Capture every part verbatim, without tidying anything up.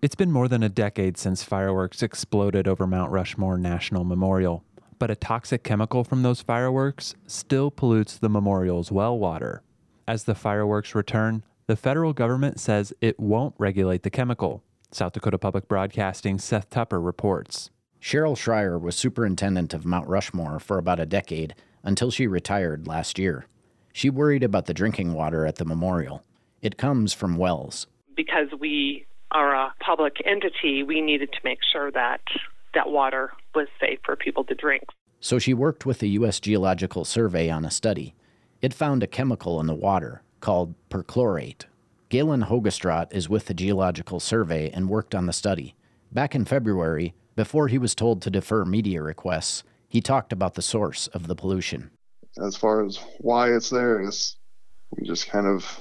It's been more than a decade since fireworks exploded over Mount Rushmore National Memorial, but a toxic chemical from those fireworks still pollutes the memorial's well water. As the fireworks return, the federal government says it won't regulate the chemical. South Dakota Public Broadcasting's Seth Tupper reports. Cheryl Schreier was superintendent of Mount Rushmore for about a decade until she retired last year. She worried about the drinking water at the memorial. It comes from wells. Because we are a public entity, we needed to make sure that that water was safe for people to drink. So she worked with the U S Geological Survey on a study. It found a chemical in the water called perchlorate. Galen Hogestraat is with the Geological Survey and worked on the study. Back in February, before he was told to defer media requests, he talked about the source of the pollution. As far as why it's there, is we just kind of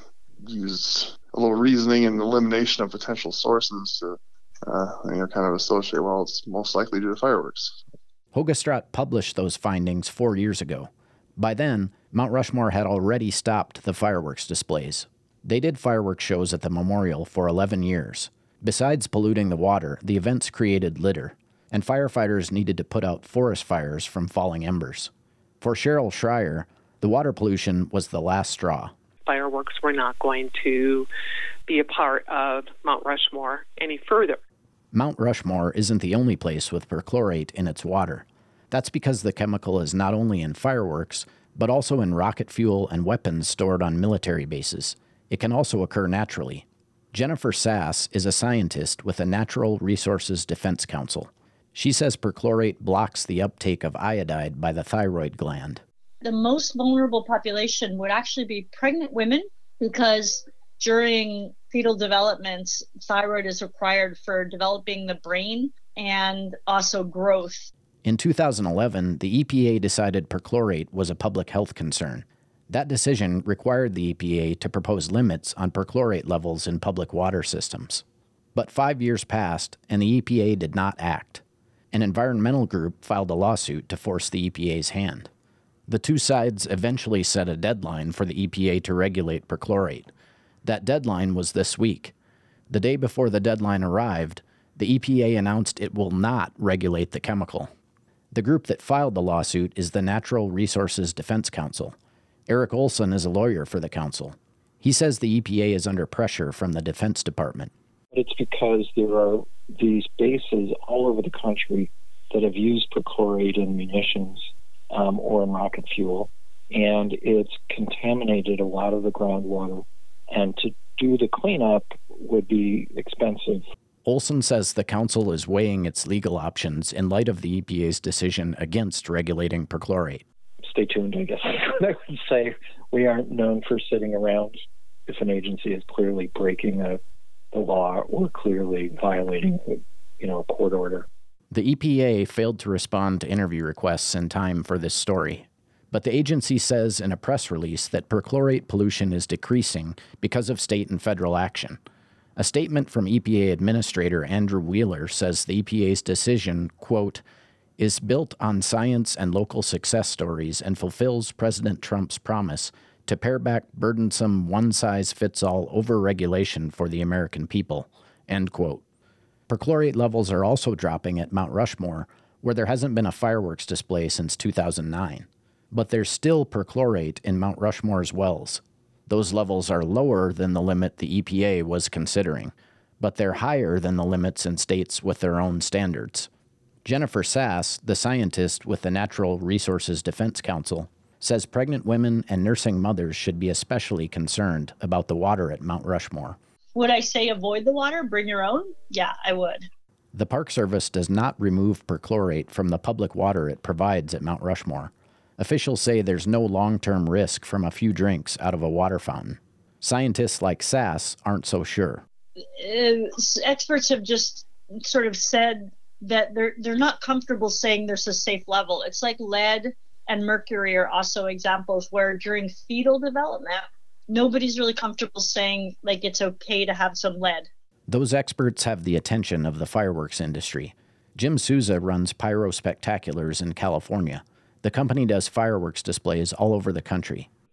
used a little reasoning and elimination of potential sources to uh, you know, kind of associate, well, it's most likely due to fireworks. Hogestraat published those findings four years ago. By then, Mount Rushmore had already stopped the fireworks displays. They did fireworks shows at the memorial for eleven years. Besides polluting the water, the events created litter, and firefighters needed to put out forest fires from falling embers. For Cheryl Schreier, the water pollution was the last straw. Fireworks were not going to be a part of Mount Rushmore any further. Mount Rushmore isn't the only place with perchlorate in its water. That's because the chemical is not only in fireworks, but also in rocket fuel and weapons stored on military bases. It can also occur naturally. Jennifer Sass is a scientist with the Natural Resources Defense Council. She says perchlorate blocks the uptake of iodide by the thyroid gland. The most vulnerable population would actually be pregnant women, because during fetal development, thyroid is required for developing the brain and also growth. In two thousand eleven, the E P A decided perchlorate was a public health concern. That decision required the E P A to propose limits on perchlorate levels in public water systems. But five years passed, and the E P A did not act. An environmental group filed a lawsuit to force the E P A's hand. The two sides eventually set a deadline for the E P A to regulate perchlorate. That deadline was this week. The day before the deadline arrived, the E P A announced it will not regulate the chemical. The group that filed the lawsuit is the Natural Resources Defense Council. Eric Olson is a lawyer for the council. He says the E P A is under pressure from the Defense Department. It's because there are these bases all over the country that have used perchlorate in munitions um, or in rocket fuel, and it's contaminated a lot of the groundwater. And to do the cleanup would be expensive. Olson says the council is weighing its legal options in light of the E P A's decision against regulating perchlorate. Stay tuned, I guess. I would say we aren't known for sitting around if an agency is clearly breaking a, the law or clearly violating, you know, a court order. The E P A failed to respond to interview requests in time for this story. But the agency says in a press release that perchlorate pollution is decreasing because of state and federal action. A statement from E P A Administrator Andrew Wheeler says the E P A's decision, quote, is built on science and local success stories and fulfills President Trump's promise to pare back burdensome one-size-fits-all overregulation for the American people, end quote. Perchlorate levels are also dropping at Mount Rushmore, where there hasn't been a fireworks display since two thousand nine. But there's still perchlorate in Mount Rushmore's wells. Those levels are lower than the limit the E P A was considering, but they're higher than the limits in states with their own standards. Jennifer Sass, the scientist with the Natural Resources Defense Council, says pregnant women and nursing mothers should be especially concerned about the water at Mount Rushmore. Would I say avoid the water, bring your own? Yeah, I would. The Park Service does not remove perchlorate from the public water it provides at Mount Rushmore. Officials say there's no long-term risk from a few drinks out of a water fountain. Scientists like Sass aren't so sure. Uh, experts have just sort of said that they're they're not comfortable saying there's a safe level. It's like lead and mercury are also examples where during fetal development, nobody's really comfortable saying like it's okay to have some lead. Those experts have the attention of the fireworks industry. Jim Souza runs Pyro Spectaculars in California. The company does fireworks displays all over the country.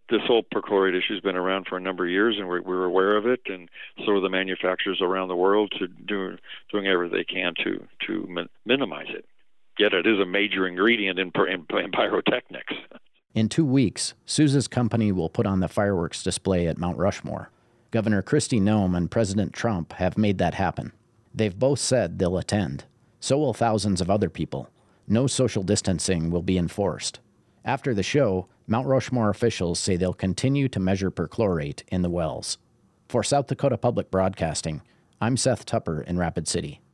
this whole perchlorate issue has been around for a number of years, and we're, we're aware of it, and so are the manufacturers around the world to do doing everything they can to to min- minimize it. Yet it is a major ingredient in, in, in pyrotechnics. In two weeks, Sousa's company will put on the fireworks display at Mount Rushmore. Governor Kristi Noem and President Trump have made that happen. They've both said they'll attend. So will thousands of other people. No social distancing will be enforced. After the show, Mount Rushmore officials say they'll continue to measure perchlorate in the wells. For South Dakota Public Broadcasting, I'm Seth Tupper in Rapid City.